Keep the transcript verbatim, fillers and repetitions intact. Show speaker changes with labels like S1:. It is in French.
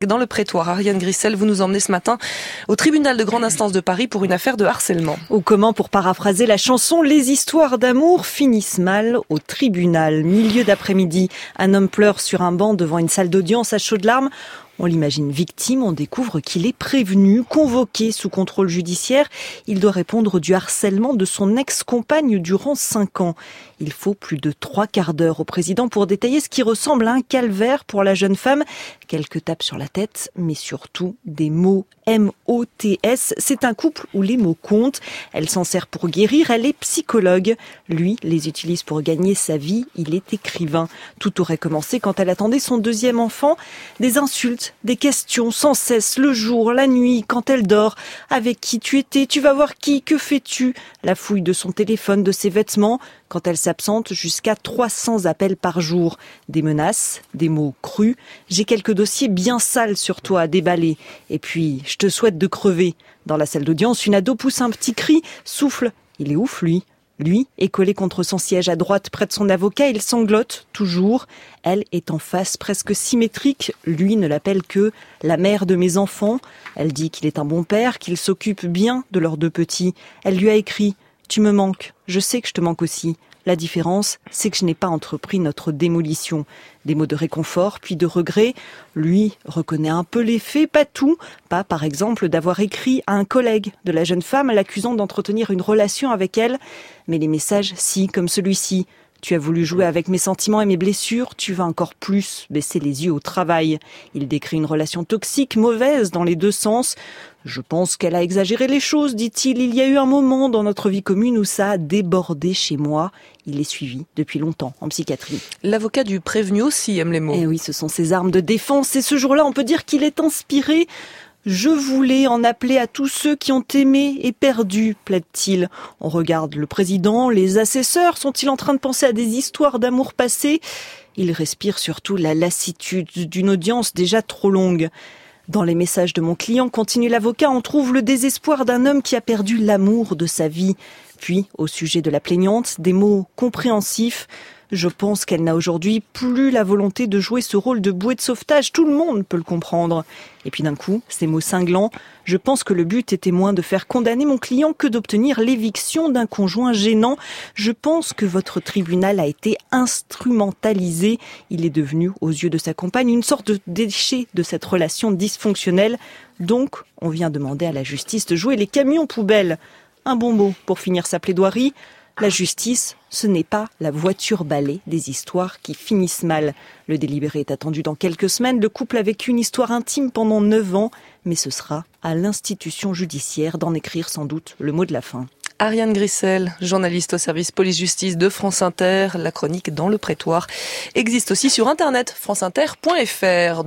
S1: Dans le prétoire, Ariane Grissel, vous nous emmenez ce matin au tribunal de grande instance de Paris pour une affaire de harcèlement.
S2: Ou comment, pour paraphraser la chanson, les histoires d'amour finissent mal au tribunal. Milieu d'après-midi, un homme pleure sur un banc devant une salle d'audience à chaudes larmes. On l'imagine victime, on découvre qu'il est prévenu, convoqué sous contrôle judiciaire. Il doit répondre du harcèlement de son ex-compagne durant cinq ans. Il faut plus de trois quarts d'heure au président pour détailler ce qui ressemble à un calvaire pour la jeune femme. Quelques tapes sur la tête, mais surtout des mots M O T S. C'est un couple où les mots comptent. Elle s'en sert pour guérir, elle est psychologue. Lui les utilise pour gagner sa vie, il est écrivain. Tout aurait commencé quand elle attendait son deuxième enfant. Des insultes, des questions sans cesse, le jour, la nuit, quand elle dort. Avec qui tu étais? Tu vas voir qui? Que fais-tu? La fouille de son téléphone, de ses vêtements. Quand elle s'absente, jusqu'à trois cents appels par jour. Des menaces, des mots crus. J'ai quelques dossiers bien sales sur toi à déballer. Et puis, je te souhaite de crever. Dans la salle d'audience, une ado pousse un petit cri, souffle. Il est ouf, lui. Lui est collé contre son siège à droite près de son avocat. Il sanglote, toujours. Elle est en face, presque symétrique. Lui ne l'appelle que la mère de mes enfants. Elle dit qu'il est un bon père, qu'il s'occupe bien de leurs deux petits. Elle lui a écrit « Tu me manques, je sais que je te manque aussi ». La différence, c'est que je n'ai pas entrepris notre démolition. Des mots de réconfort, puis de regret. Lui reconnaît un peu les faits, pas tout. Pas, par exemple, d'avoir écrit à un collègue de la jeune femme l'accusant d'entretenir une relation avec elle. Mais les messages, si, comme celui-ci. Tu as voulu jouer avec mes sentiments et mes blessures, tu vas encore plus baisser les yeux au travail. Il décrit une relation toxique, mauvaise dans les deux sens. Je pense qu'elle a exagéré les choses, dit-il. Il y a eu un moment dans notre vie commune où ça a débordé chez moi. Il est suivi depuis longtemps en psychiatrie.
S1: L'avocat du prévenu aussi aime les mots.
S2: Eh oui, ce sont ses armes de défense. Et ce jour-là, on peut dire qu'il est inspiré. Je voulais en appeler à tous ceux qui ont aimé et perdu, plaide-t-il. On regarde le président, les assesseurs, sont-ils en train de penser à des histoires d'amour passé? Il respire surtout la lassitude d'une audience déjà trop longue. Dans les messages de mon client, continue l'avocat, on trouve le désespoir d'un homme qui a perdu l'amour de sa vie. Puis, au sujet de la plaignante, des mots compréhensifs. Je pense qu'elle n'a aujourd'hui plus la volonté de jouer ce rôle de bouée de sauvetage. Tout le monde peut le comprendre. Et puis d'un coup, ces mots cinglants. Je pense que le but était moins de faire condamner mon client que d'obtenir l'éviction d'un conjoint gênant. Je pense que votre tribunal a été instrumentalisé. Il est devenu, aux yeux de sa compagne, une sorte de déchet de cette relation dysfonctionnelle. Donc, on vient demander à la justice de jouer les camions poubelles. Un bon mot pour finir sa plaidoirie. La justice, ce n'est pas la voiture balai des histoires qui finissent mal. Le délibéré est attendu dans quelques semaines. Le couple a vécu une histoire intime pendant neuf ans, mais ce sera à l'institution judiciaire d'en écrire sans doute le mot de la fin.
S1: Ariane Grissel, journaliste au service police-justice de France Inter. La chronique Dans le prétoire existe aussi sur internet, franceinter point fr.